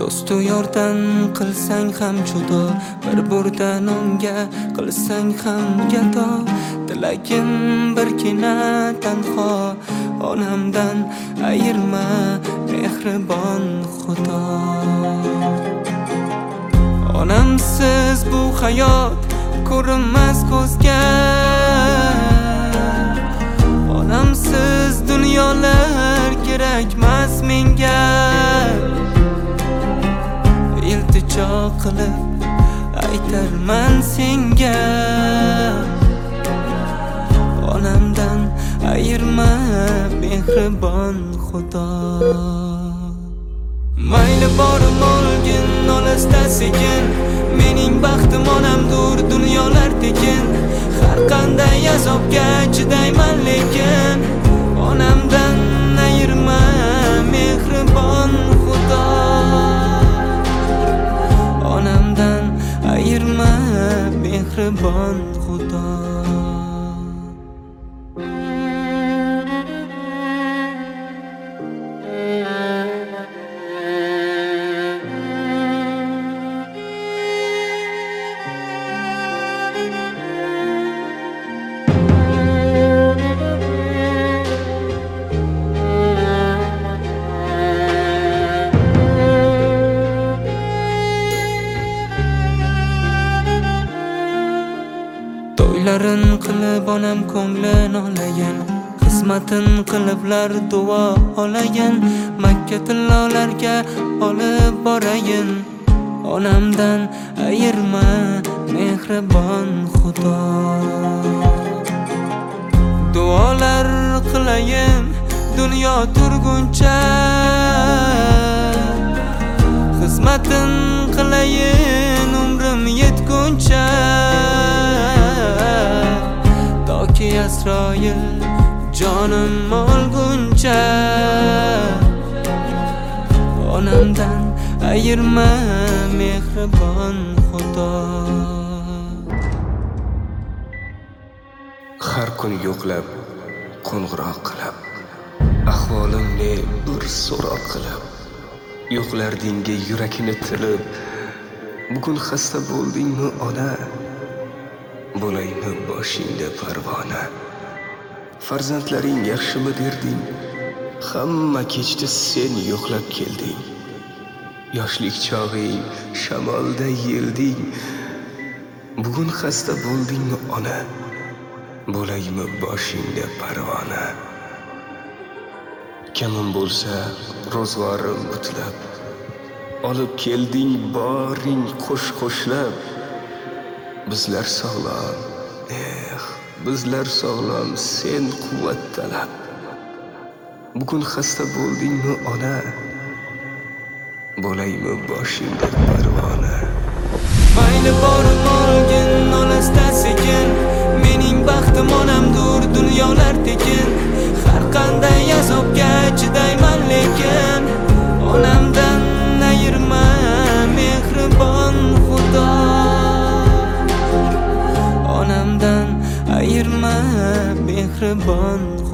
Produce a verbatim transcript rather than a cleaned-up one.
Do'stu yordan qilsang ham judo, bir burda nonga qilsang ham gado. Tilagim birgina tanho, onamdan ayirma mehribon Xudo. Onamsiz bu hayot ko'rinmas ko'zga, onamsiz dunyolar kerakmas menga. İltijo qilib aytarman senga, onamdan ayirma mehribon Xudo. Mayli borib olgin olisda sekin, mening baxtim onamdur dunyolar tekin. Har qanday azobga chidayman lekin, onamdan ayirma mehribon Xudo. Onamdan ayirma mehribon Xudo. To'ylarin qilib onam ko'nglin olayin, xizmatin qiliblar duo olayin. Makka tillolarga olib borayin, onamdan ayirma mehribon Xudo. Duolar qilayin dunyo turguncha, xizmatin qilayin umrim yetguncha. Toki Asroil jonim olguncha, onamdan ayirma mehribon Xudo. Har kun yo'qlab qo'ng'iroq qilib, ahvolimni bir so'roq qilib, yo'qlardingga yurakni tilib. Bugun xasta bo'ldingmi ona, bo'laymi boshingda parvona. Farzandlaring yaxshimi derding, hamma kechdi sen yo'qlab kelding. Yoshlik chog'ing shamolda yelding. Bugun xasta bo'ldingmi ona, bo'laymi boshingda parvona. Kamim bo'lsa ro'zg'orim butlab, olib kelding boring qo'sh qo'shlab. Bizlar sog'lom, eh, bizlar sog'lom, sen quvvat talab. Bugun xasta bo'ldingmi ona, bo'laymi boshingda parvona. Mayli borib olgin olisda sekin, mening baxtim onamdur dunyolar tekin. Har qanday azobga chidayman lekin, onamdan ayirma mehribon Xudo. Onamdan ayirma mehribon